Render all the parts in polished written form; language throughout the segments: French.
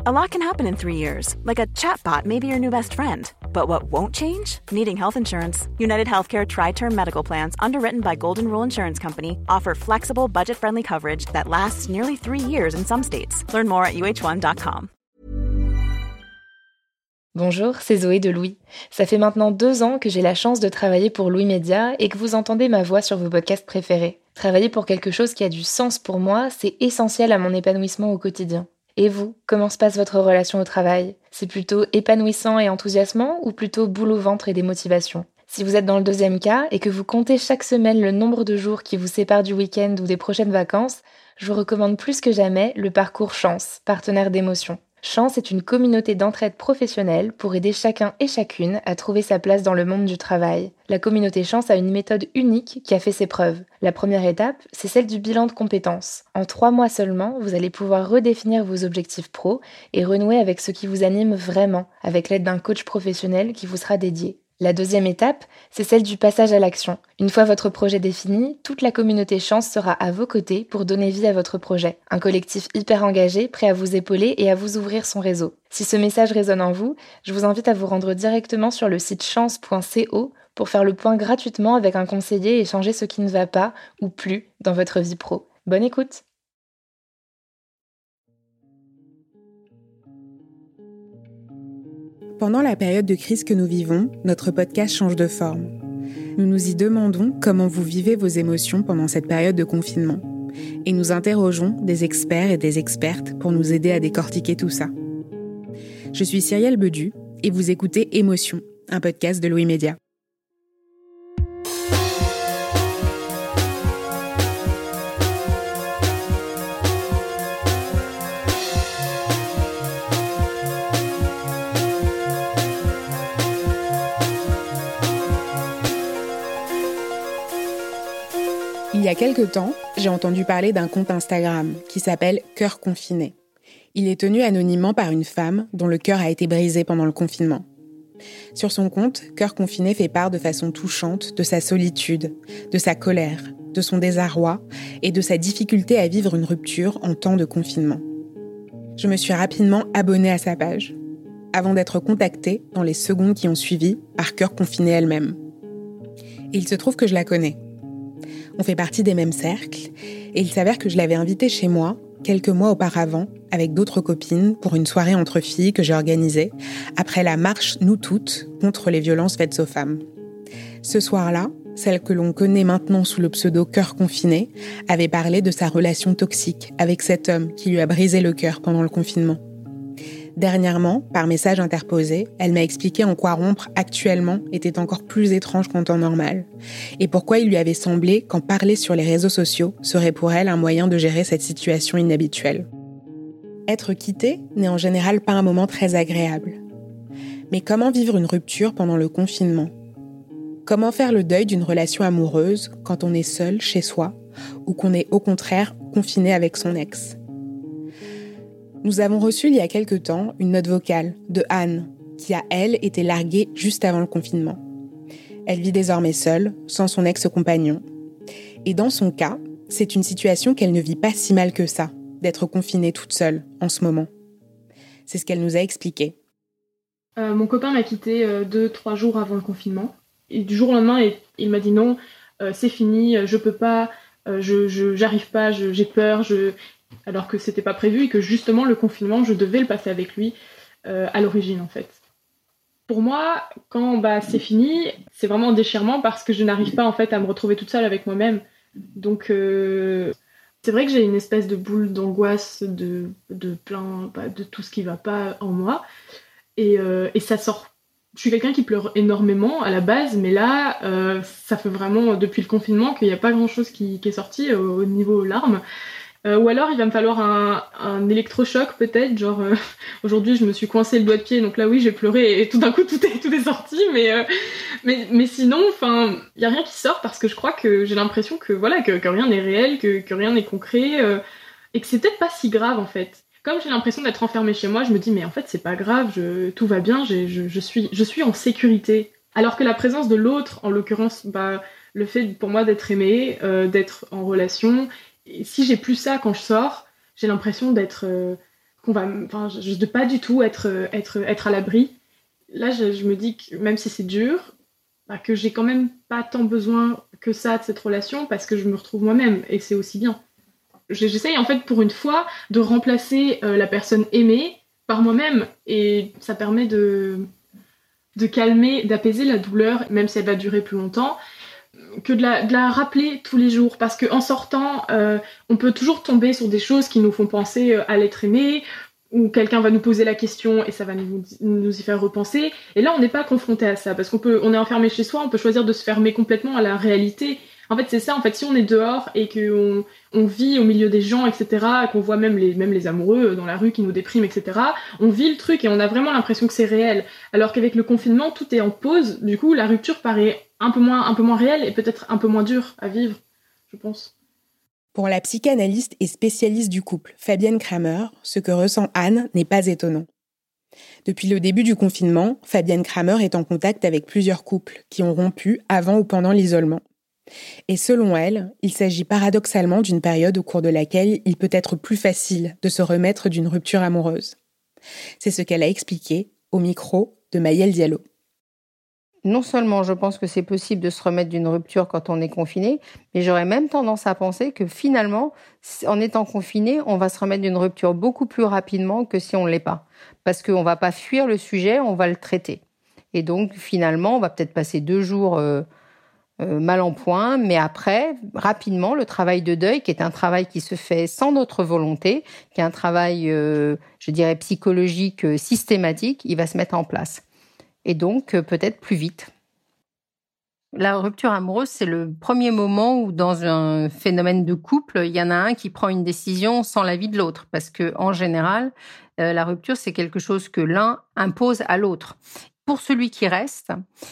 A lot can happen in 3 years, like a chatbot may be your new best friend. But what won't change? Needing health insurance. United Healthcare Tri-Term Medical Plans, underwritten by Golden Rule Insurance Company, offer flexible, budget-friendly coverage that lasts nearly 3 years in some states. Learn more at uh1.com. Bonjour, c'est Zoé de Louis. Ça fait maintenant 2 ans que j'ai la chance de travailler pour Louis Média et que vous entendez ma voix sur vos podcasts préférés. Travailler pour quelque chose qui a du sens pour moi, c'est essentiel à mon épanouissement au quotidien. Et vous, comment se passe votre relation au travail ? C'est plutôt épanouissant et enthousiasmant ou plutôt boule au ventre et démotivation ? Si vous êtes dans le deuxième cas et que vous comptez chaque semaine le nombre de jours qui vous séparent du week-end ou des prochaines vacances, je vous recommande plus que jamais le parcours Chance, partenaire d'émotion. Chance est une communauté d'entraide professionnelle pour aider chacun et chacune à trouver sa place dans le monde du travail. La communauté Chance a une méthode unique qui a fait ses preuves. La première étape, c'est celle du bilan de compétences. En 3 mois seulement, vous allez pouvoir redéfinir vos objectifs pro et renouer avec ce qui vous anime vraiment, avec l'aide d'un coach professionnel qui vous sera dédié. La deuxième étape, c'est celle du passage à l'action. Une fois votre projet défini, toute la communauté Chance sera à vos côtés pour donner vie à votre projet. Un collectif hyper engagé, prêt à vous épauler et à vous ouvrir son réseau. Si ce message résonne en vous, je vous invite à vous rendre directement sur le site chance.co pour faire le point gratuitement avec un conseiller et changer ce qui ne va pas ou plus dans votre vie pro. Bonne écoute! Pendant la période de crise que nous vivons, notre podcast change de forme. Nous nous y demandons comment vous vivez vos émotions pendant cette période de confinement. Et nous interrogeons des experts et des expertes pour nous aider à décortiquer tout ça. Je suis Cyrielle Bedu et vous écoutez Émotion, un podcast de Louis Média. Il y a quelque temps, j'ai entendu parler d'un compte Instagram qui s'appelle Cœur confiné. Il est tenu anonymement par une femme dont le cœur a été brisé pendant le confinement. Sur son compte, Cœur confiné fait part de façon touchante de sa solitude, de sa colère, de son désarroi et de sa difficulté à vivre une rupture en temps de confinement. Je me suis rapidement abonnée à sa page, avant d'être contactée dans les secondes qui ont suivi par Cœur confiné elle-même. Et il se trouve que je la connais. On fait partie des mêmes cercles, et il s'avère que je l'avais invitée chez moi, quelques mois auparavant, avec d'autres copines, pour une soirée entre filles que j'ai organisée, après la marche Nous Toutes contre les violences faites aux femmes. Ce soir-là, celle que l'on connaît maintenant sous le pseudo Cœur confiné, avait parlé de sa relation toxique avec cet homme qui lui a brisé le cœur pendant le confinement. Dernièrement, par message interposé, elle m'a expliqué en quoi rompre actuellement était encore plus étrange qu'en temps normal, et pourquoi il lui avait semblé qu'en parler sur les réseaux sociaux serait pour elle un moyen de gérer cette situation inhabituelle. Être quitté n'est en général pas un moment très agréable. Mais comment vivre une rupture pendant le confinement ? Comment faire le deuil d'une relation amoureuse quand on est seul chez soi, ou qu'on est au contraire confiné avec son ex ? Nous avons reçu il y a quelque temps une note vocale de Anne, qui a, elle, été larguée juste avant le confinement. Elle vit désormais seule, sans son ex-compagnon. Et dans son cas, c'est une situation qu'elle ne vit pas si mal que ça, d'être confinée toute seule en ce moment. C'est ce qu'elle nous a expliqué. Mon copain m'a quittée 2-3 jours avant le confinement. Et du jour au lendemain, il m'a dit non, c'est fini, je peux pas, j'arrive pas, j'ai peur, alors que c'était pas prévu et que justement le confinement, je devais le passer avec lui à l'origine en fait. Pour moi, quand c'est fini, c'est vraiment un déchirement parce que je n'arrive pas en fait à me retrouver toute seule avec moi-même. Donc c'est vrai que j'ai une espèce de boule d'angoisse de plein de tout ce qui va pas en moi et ça sort. Je suis quelqu'un qui pleure énormément à la base, mais là ça fait vraiment depuis le confinement qu'il n'y a pas grand-chose qui est sorti au niveau larmes. Ou alors il va me falloir un électrochoc peut-être, genre aujourd'hui je me suis coincé le doigt de pied, donc là oui j'ai pleuré et tout d'un coup tout est sorti, mais sinon enfin il y a rien qui sort parce que je crois que j'ai l'impression que voilà que rien n'est réel, que rien n'est concret et que c'est peut-être pas si grave en fait. Comme j'ai l'impression d'être enfermée chez moi, je me dis mais en fait c'est pas grave, tout va bien, je suis en sécurité. Alors que la présence de l'autre, en l'occurrence le fait pour moi d'être aimée, d'être en relation. Et si j'ai plus ça quand je sors, j'ai l'impression d'être de pas du tout être à l'abri. Là, je me dis que même si c'est dur, que j'ai quand même pas tant besoin que ça de cette relation parce que je me retrouve moi-même et c'est aussi bien. J'essaye en fait pour une fois de remplacer la personne aimée par moi-même et ça permet de calmer, d'apaiser la douleur, même si elle va durer plus longtemps, que de la rappeler tous les jours. Parce qu'en sortant, on peut toujours tomber sur des choses qui nous font penser à l'être aimé, ou quelqu'un va nous poser la question et ça va nous y faire repenser. Et là, on n'est pas confronté à ça, parce on est enfermé chez soi, on peut choisir de se fermer complètement à la réalité. En fait, c'est ça. En fait, si on est dehors et qu'on vit au milieu des gens, etc., qu'on voit même les amoureux dans la rue qui nous dépriment, etc., on vit le truc et on a vraiment l'impression que c'est réel. Alors qu'avec le confinement, tout est en pause. Du coup, la rupture paraît un peu moins réelle et peut-être un peu moins dure à vivre, je pense. Pour la psychanalyste et spécialiste du couple, Fabienne Kramer, ce que ressent Anne n'est pas étonnant. Depuis le début du confinement, Fabienne Kramer est en contact avec plusieurs couples qui ont rompu avant ou pendant l'isolement. Et selon elle, il s'agit paradoxalement d'une période au cours de laquelle il peut être plus facile de se remettre d'une rupture amoureuse. C'est ce qu'elle a expliqué au micro de Maëlle Diallo. Non seulement je pense que c'est possible de se remettre d'une rupture quand on est confiné, mais j'aurais même tendance à penser que finalement, en étant confiné, on va se remettre d'une rupture beaucoup plus rapidement que si on ne l'est pas. Parce qu'on ne va pas fuir le sujet, on va le traiter. Et donc finalement, on va peut-être passer 2 jours mal en point, mais après, rapidement, le travail de deuil, qui est un travail qui se fait sans notre volonté, qui est un travail, je dirais, psychologique systématique, il va se mettre en place. Et donc peut-être plus vite. La rupture amoureuse, c'est le premier moment où dans un phénomène de couple, il y en a un qui prend une décision sans l'avis de l'autre. Parce qu'en général, la rupture, c'est quelque chose que l'un impose à l'autre. Pour celui qui reste,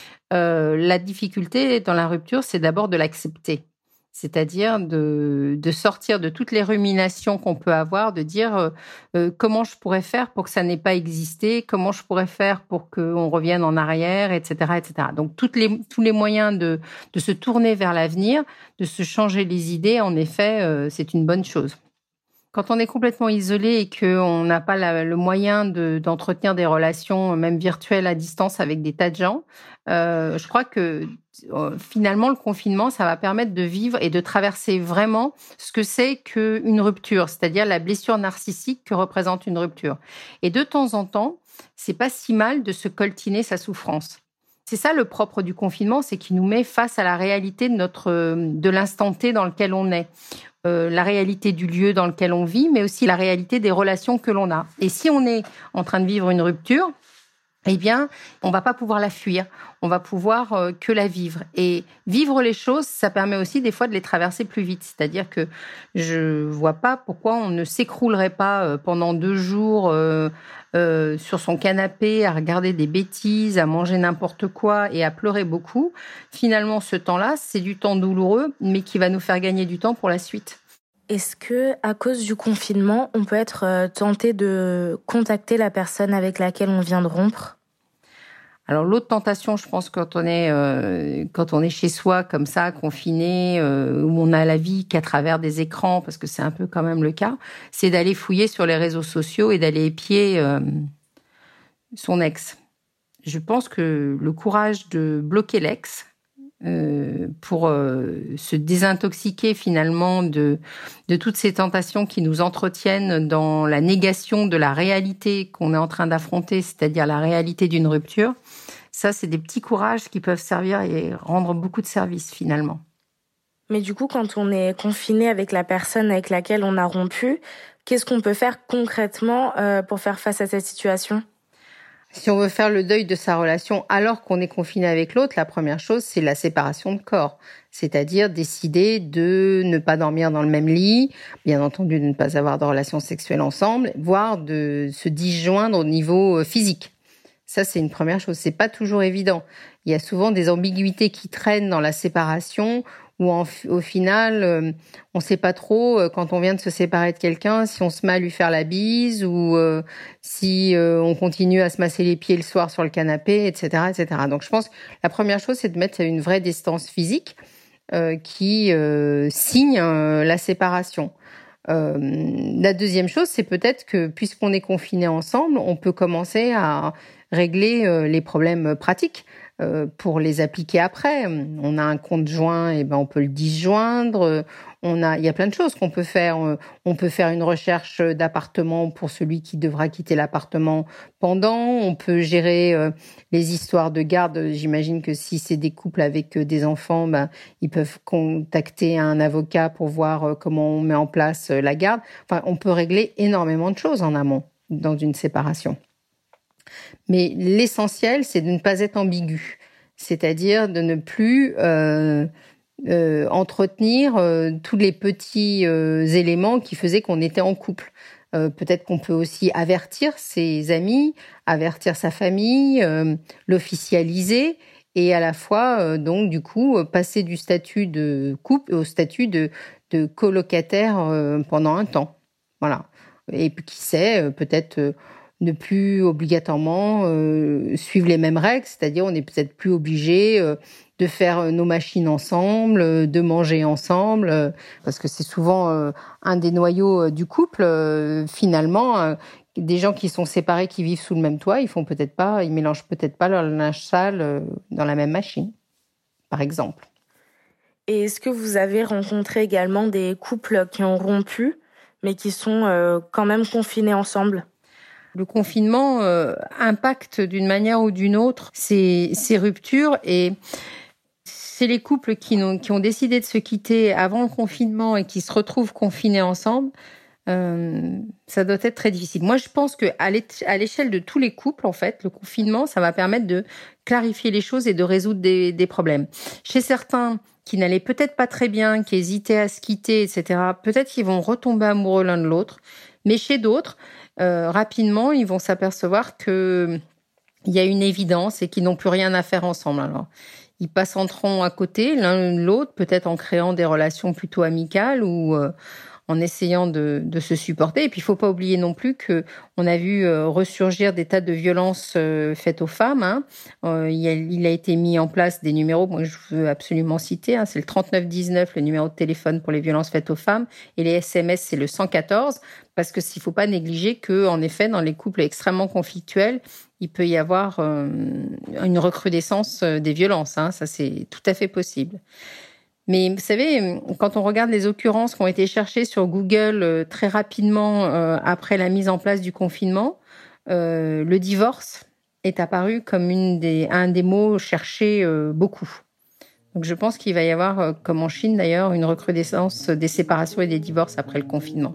la difficulté dans la rupture, c'est d'abord de l'accepter. C'est-à-dire de sortir de toutes les ruminations qu'on peut avoir, de dire comment je pourrais faire pour que ça n'ait pas existé, comment je pourrais faire pour qu'on revienne en arrière, etc., etc. Donc tous les moyens de se tourner vers l'avenir, de se changer les idées, en effet, c'est une bonne chose. Quand on est complètement isolé et qu'on n'a pas le moyen d'entretenir des relations, même virtuelles, à distance avec des tas de gens, je crois que finalement, le confinement, ça va permettre de vivre et de traverser vraiment ce que c'est qu'une rupture, c'est-à-dire la blessure narcissique que représente une rupture. Et de temps en temps, c'est pas si mal de se coltiner sa souffrance. C'est ça le propre du confinement, c'est qu'il nous met face à la réalité de l'instant T dans lequel on est. La réalité du lieu dans lequel on vit, mais aussi la réalité des relations que l'on a. Et si on est en train de vivre une rupture, eh bien, on va pas pouvoir la fuir. On va pouvoir que la vivre. Et vivre les choses, ça permet aussi des fois de les traverser plus vite. C'est-à-dire que je vois pas pourquoi on ne s'écroulerait pas pendant 2 jours sur son canapé à regarder des bêtises, à manger n'importe quoi et à pleurer beaucoup. Finalement, ce temps-là, c'est du temps douloureux, mais qui va nous faire gagner du temps pour la suite. Est-ce que, à cause du confinement, on peut être tenté de contacter la personne avec laquelle on vient de rompre ? Alors l'autre tentation, je pense, quand on est chez soi comme ça, confiné, où on a la vie qu'à travers des écrans, parce que c'est un peu quand même le cas, c'est d'aller fouiller sur les réseaux sociaux et d'aller épier son ex. Je pense que le courage de bloquer l'ex pour se désintoxiquer finalement de toutes ces tentations qui nous entretiennent dans la négation de la réalité qu'on est en train d'affronter, c'est-à-dire la réalité d'une rupture. Ça, c'est des petits courages qui peuvent servir et rendre beaucoup de services finalement. Mais du coup, quand on est confiné avec la personne avec laquelle on a rompu, qu'est-ce qu'on peut faire concrètement pour faire face à cette situation ? Si on veut faire le deuil de sa relation alors qu'on est confiné avec l'autre, la première chose, c'est la séparation de corps. C'est-à-dire décider de ne pas dormir dans le même lit, bien entendu de ne pas avoir de relations sexuelles ensemble, voire de se disjoindre au niveau physique. Ça, c'est une première chose. C'est pas toujours évident. Il y a souvent des ambiguïtés qui traînent dans la séparation où au final, on sait pas trop quand on vient de se séparer de quelqu'un si on se met à lui faire la bise ou si on continue à se masser les pieds le soir sur le canapé, etc., etc. Donc, je pense que la première chose, c'est de mettre une vraie distance physique qui signe la séparation. La deuxième chose, c'est peut-être que puisqu'on est confinés ensemble, on peut commencer à régler les problèmes pratiques pour les appliquer après. On a un compte joint, et on peut le disjoindre. Il y a plein de choses qu'on peut faire. On peut faire une recherche d'appartement pour celui qui devra quitter l'appartement pendant. On peut gérer les histoires de garde. J'imagine que si c'est des couples avec des enfants, ils peuvent contacter un avocat pour voir comment on met en place la garde. Enfin, on peut régler énormément de choses en amont dans une séparation. Mais l'essentiel, c'est de ne pas être ambigu, c'est-à-dire de ne plus entretenir tous les petits éléments qui faisaient qu'on était en couple. Peut-être qu'on peut aussi avertir ses amis, avertir sa famille, l'officialiser et à la fois, donc du coup, passer du statut de couple au statut de colocataire pendant un temps. Voilà. Et puis qui sait, peut-être ne plus obligatoirement suivre les mêmes règles, c'est-à-dire on n'est peut-être plus obligé de faire nos machines ensemble, de manger ensemble, parce que c'est souvent un des noyaux du couple. Finalement, des gens qui sont séparés, qui vivent sous le même toit, ils mélangent peut-être pas leur linge sale dans la même machine, par exemple. Et est-ce que vous avez rencontré également des couples qui ont rompu, mais qui sont quand même confinés ensemble ? Le confinement impacte d'une manière ou d'une autre ces ruptures et c'est les couples qui ont décidé de se quitter avant le confinement et qui se retrouvent confinés ensemble. Ça doit être très difficile. Moi, je pense qu'à l'échelle de tous les couples, en fait, le confinement, ça va permettre de clarifier les choses et de résoudre des problèmes. Chez certains qui n'allaient peut-être pas très bien, qui hésitaient à se quitter, etc., peut-être qu'ils vont retomber amoureux l'un de l'autre. Mais chez d'autres, rapidement, ils vont s'apercevoir qu'il y a une évidence et qu'ils n'ont plus rien à faire ensemble. Alors, ils passeront à côté l'un de l'autre, peut-être en créant des relations plutôt amicales ou en essayant de se supporter. Et puis, il faut pas oublier non plus que on a vu ressurgir des tas de violences faites aux femmes. Il a été mis en place des numéros, moi je veux absolument citer, c'est le 3919, le numéro de téléphone pour les violences faites aux femmes, et les SMS, c'est le 114, parce que s'il faut pas négliger que, en effet, dans les couples extrêmement conflictuels, il peut y avoir une recrudescence des violences. Ça, c'est tout à fait possible. Mais vous savez, quand on regarde les occurrences qui ont été cherchées sur Google très rapidement après la mise en place du confinement, le divorce est apparu comme un des mots cherchés beaucoup. Donc je pense qu'il va y avoir, comme en Chine d'ailleurs, une recrudescence des séparations et des divorces après le confinement.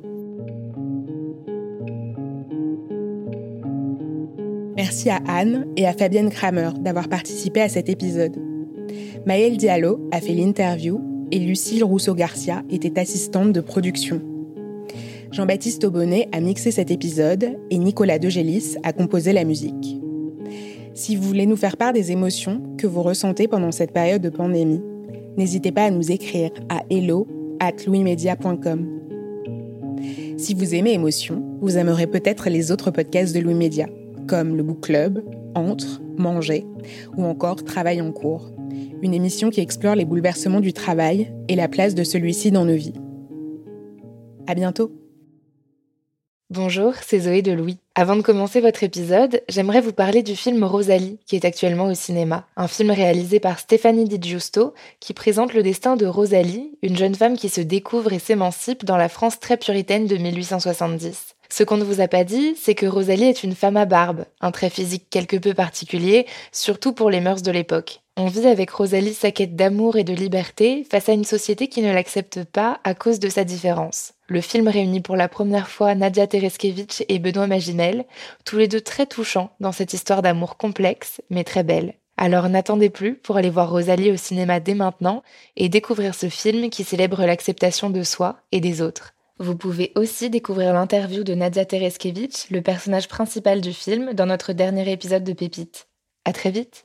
Merci à Anne et à Fabienne Kramer d'avoir participé à cet épisode. Maëlle Diallo a fait l'interview et Lucille Rousseau-Garcia était assistante de production. Jean-Baptiste Aubonnet a mixé cet épisode et Nicolas Degélis a composé la musique. Si vous voulez nous faire part des émotions que vous ressentez pendant cette période de pandémie, n'hésitez pas à nous écrire à hello@louismedia.com. Si vous aimez Émotion, vous aimerez peut-être les autres podcasts de Louis Média, comme le Book Club, Entre, Manger ou encore Travail en cours, une émission qui explore les bouleversements du travail et la place de celui-ci dans nos vies. À bientôt. Bonjour, c'est Zoé de Louis. Avant de commencer votre épisode, j'aimerais vous parler du film Rosalie, qui est actuellement au cinéma. Un film réalisé par Stéphanie Di Giusto, qui présente le destin de Rosalie, une jeune femme qui se découvre et s'émancipe dans la France très puritaine de 1870. Ce qu'on ne vous a pas dit, c'est que Rosalie est une femme à barbe, un trait physique quelque peu particulier, surtout pour les mœurs de l'époque. On vit avec Rosalie sa quête d'amour et de liberté face à une société qui ne l'accepte pas à cause de sa différence. Le film réunit pour la première fois Nadia Tereskevich et Benoît Magimel, tous les deux très touchants dans cette histoire d'amour complexe, mais très belle. Alors n'attendez plus pour aller voir Rosalie au cinéma dès maintenant et découvrir ce film qui célèbre l'acceptation de soi et des autres. Vous pouvez aussi découvrir l'interview de Nadia Tereskevich, le personnage principal du film, dans notre dernier épisode de Pépites. À très vite.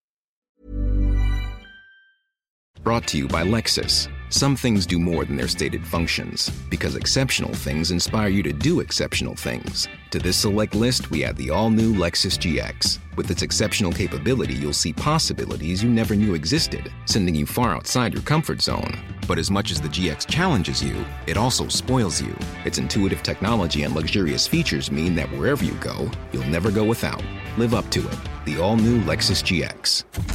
Brought to you by Lexus. Some things do more than their stated functions, because exceptional things inspire you to do exceptional things. To this select list, we add the all-new Lexus GX. With its exceptional capability, you'll see possibilities you never knew existed, sending you far outside your comfort zone. But as much as the GX challenges you, it also spoils you. Its intuitive technology and luxurious features mean that wherever you go, you'll never go without. Live up to it. The all-new Lexus GX.